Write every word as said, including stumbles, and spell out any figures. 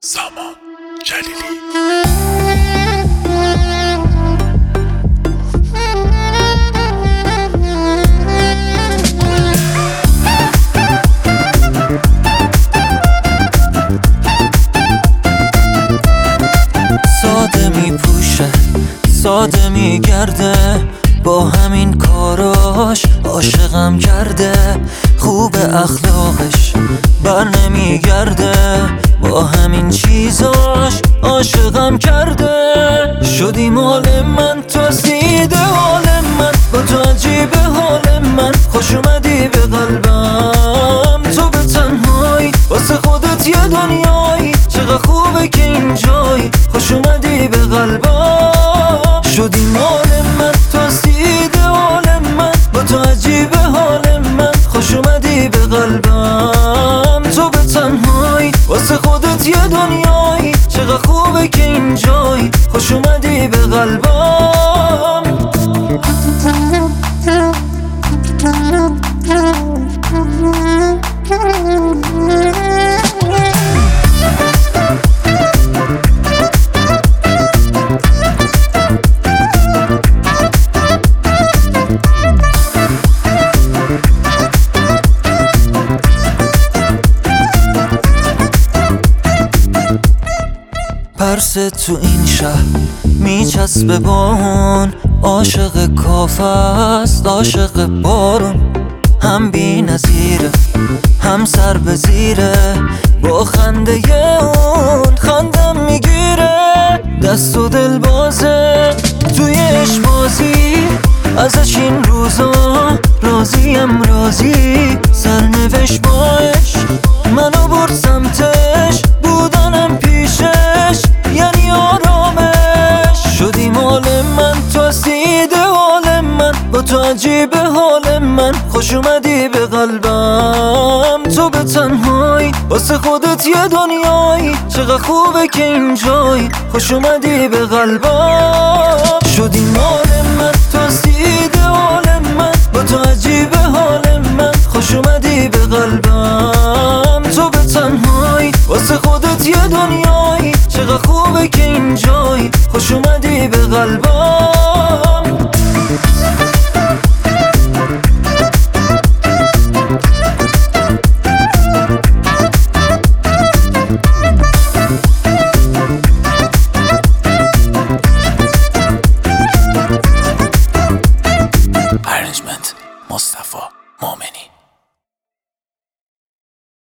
سامان جلیلی. ساده می پوشه ساده می گرده، با همین کاراش عاشقم کرده. خوب اخلاقش بر نمی گرده، با همین چیزاش عاشقم کرده. شدی مال من، تو سیده حال من، با تو عجیب حال من. خوش اومدی به قلبم، تو به تنهایی واسه خودت یه دنیایی. چقدر خوبه که اینجایی، خوش اومدی به قلبم. شدی مال من، تو سیده حال من، با تو عجیب حال من. خوش اومدی به قلبم، تو به تنهایی واسه خودت یه دنیایی. چقدر خوبه که اینجایی، خوش اومدی به قلبم. پرس تو این شهر میچسبه بارون، عاشق کافه است عاشق بارون. هم بی نظیره هم سر به زیره، با خنده اون خندم میگیره. دست و دل بازه توی عشق بازی، ازش این روزا راضیم راضی. سرنوشت با عشق منو برد سمتش، بودنم پیشش یعنی آرامش. شدی مال من، تو سیده حال من، با تو عجیب حال من. خوش اومدی به قلبم، تو به تنهایی واسه خودت یه دنیایی. چقدر خوبه که اینجایی، خوش اومدی به قلبم. شدی مال من، تو سیده حال من، با تو عجیب حال من. خوش اومدی به قلبم، تو به تنهایی واسه خودت یه دنیایی. چقدر خوبه که اینجایی، خوش اومدی به قلبم.